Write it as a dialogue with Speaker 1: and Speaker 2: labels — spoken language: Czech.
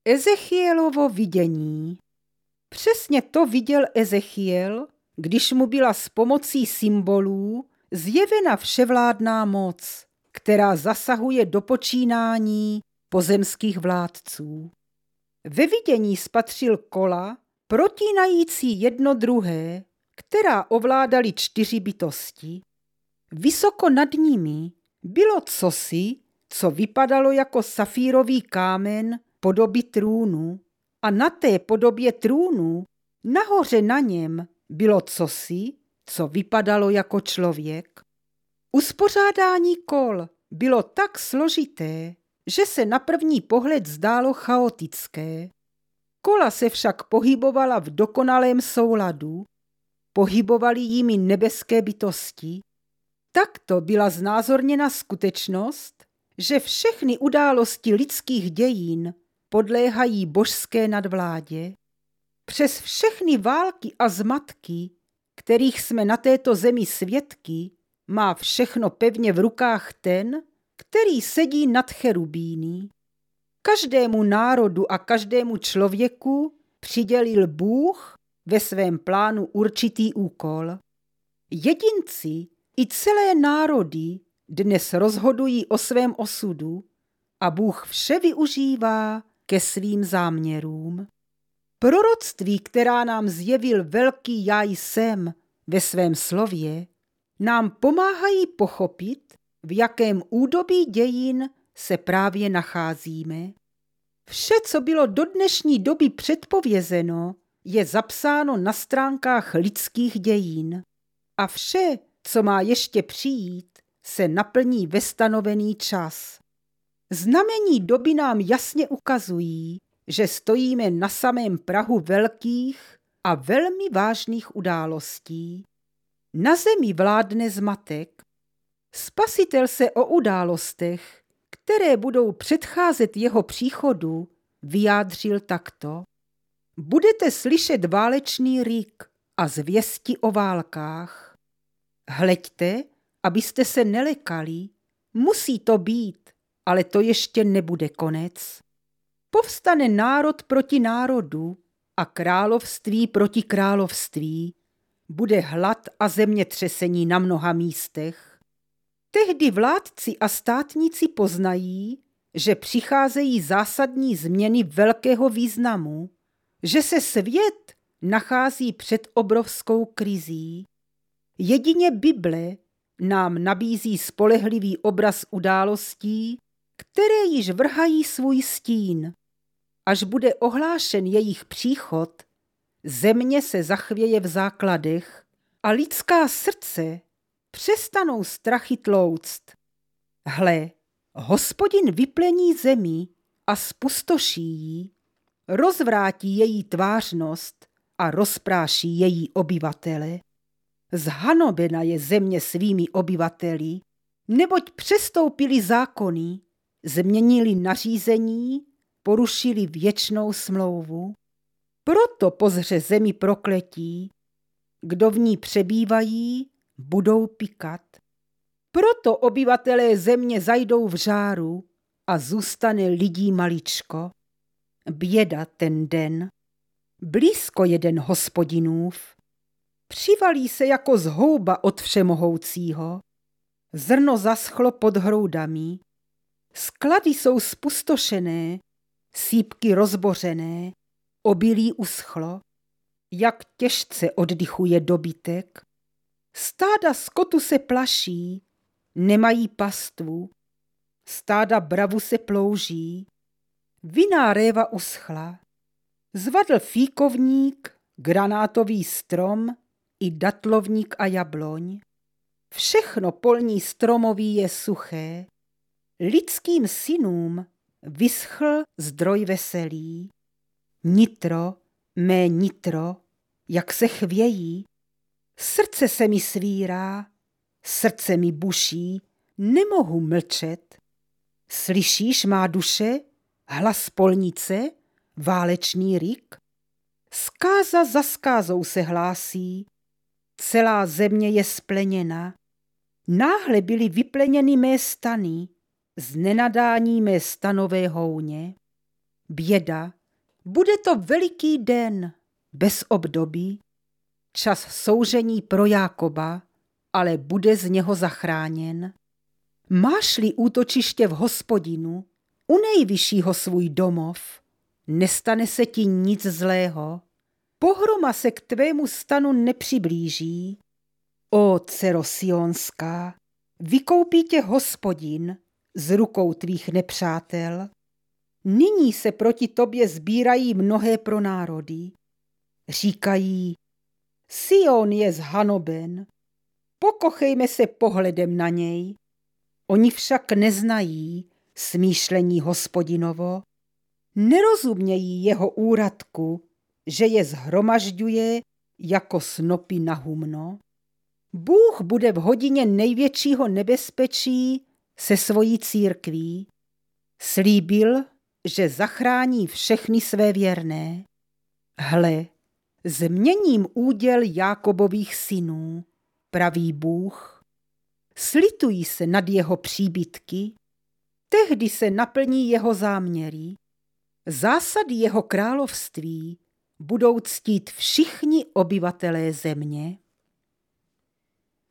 Speaker 1: Ezechielovo vidění. Přesně to viděl Ezechiel, když mu byla s pomocí symbolů zjevena vševládná moc, která zasahuje do počínání pozemských vládců. Ve vidění spatřil kola, protínající jedno druhé, která ovládaly 4 bytosti. Vysoko nad nimi bylo cosi, co vypadalo jako safírový kámen podoby trůnu, a na té podobě trůnu nahoře na něm bylo cosi, co vypadalo jako člověk. Uspořádání kol bylo tak složité, že se na první pohled zdálo chaotické. Kola se však pohybovala v dokonalém souladu, pohybovaly jimi nebeské bytosti. Takto byla znázorněna skutečnost, že všechny události lidských dějin podléhají božské nadvládě. Přes všechny války a zmatky, kterých jsme na této zemi svědky, má všechno pevně v rukách ten, který sedí nad cherubíny. Každému národu a každému člověku přidělil Bůh ve svém plánu určitý úkol. Jedinci i celé národy dnes rozhodují o svém osudu a Bůh vše využívá ke svým záměrům. Proroctví, která nám zjevil velký já jsem ve svém slově, nám pomáhají pochopit, v jakém údobí dějin se právě nacházíme. Vše, co bylo do dnešní doby předpovězeno, je zapsáno na stránkách lidských dějin. A vše, co má ještě přijít, se naplní ve stanovený čas. Znamení doby nám jasně ukazují, že stojíme na samém prahu velkých a velmi vážných událostí. Na zemi vládne zmatek. Spasitel se o událostech, které budou předcházet jeho příchodu, vyjádřil takto. Budete slyšet válečný ryk a zvěsti o válkách. Hleďte, abyste se nelekali, musí to být, ale to ještě nebude konec. Povstane národ proti národu a království proti království. Bude hlad a zemětřesení na mnoha místech. Tehdy vládci a státníci poznají, že přicházejí zásadní změny velkého významu, že se svět nachází před obrovskou krizí. Jedině Bible nám nabízí spolehlivý obraz událostí, které již vrhají svůj stín. Až bude ohlášen jejich příchod, země se zachvěje v základech a lidská srdce přestanou strachy tlouct. Hle, Hospodin vyplení zemi a spustoší ji, rozvrátí její tvářnost a rozpráší její obyvatele. Zhanobena je země svými obyvateli, neboť přestoupili zákony, změnili nařízení, porušili věčnou smlouvu. Proto pozře zemi prokletí, kdo v ní přebývají, budou pikat. Proto obyvatelé země zajdou v žáru a zůstane lidí maličko. Běda ten den, blízko je den Hospodinův. Přivalí se jako zhouba od Všemohoucího. Zrno zaschlo pod hroudami. Sklady jsou spustošené, sýpky rozbořené, obilí uschlo. Jak těžce oddychuje dobytek. Stáda skotu se plaší, nemají pastvu. Stáda bravu se plouží. Vinná réva uschla. Zvadl fíkovník, granátový strom i datlovník a jabloň. Všechno polní stromoví je suché. Lidským synům vyschl zdroj veselí. Nitro, mé nitro, jak se chvějí. Srdce se mi svírá, srdce mi buší, nemohu mlčet. Slyšíš, má duše, hlas polnice, válečný ryk? Zkáza za zkázou se hlásí, celá země je spleněna. Náhle byly vypleněny mé stany, z nenadání mé stanové houně. Běda, Bude to veliký den, bez období, čas souření pro Jákoba, ale bude z něho zachráněn. Máš-li útočiště v Hospodinu, u nejvyššího svůj domov, nestane se ti nic zlého. Pohroma se k tvému stanu nepřiblíží. O dcero Sionská, vykoupí tě Hospodin z rukou tvých nepřátel. Nyní se proti tobě sbírají mnohé pronárody. Říkají, Sion je zhanoben, pokochejme se pohledem na něj. Oni však neznají smýšlení Hospodinovo, nerozumějí jeho úradku, že je shromažďuje jako snopy na humno. Bůh bude v hodině největšího nebezpečí se svojí církví. Slíbil, že zachrání všechny své věrné. Hle, změním úděl Jákobových synů, praví Bůh. Slitují se nad jeho příbytky, tehdy se naplní jeho záměry. Zásady jeho království budou ctít všichni obyvatelé země.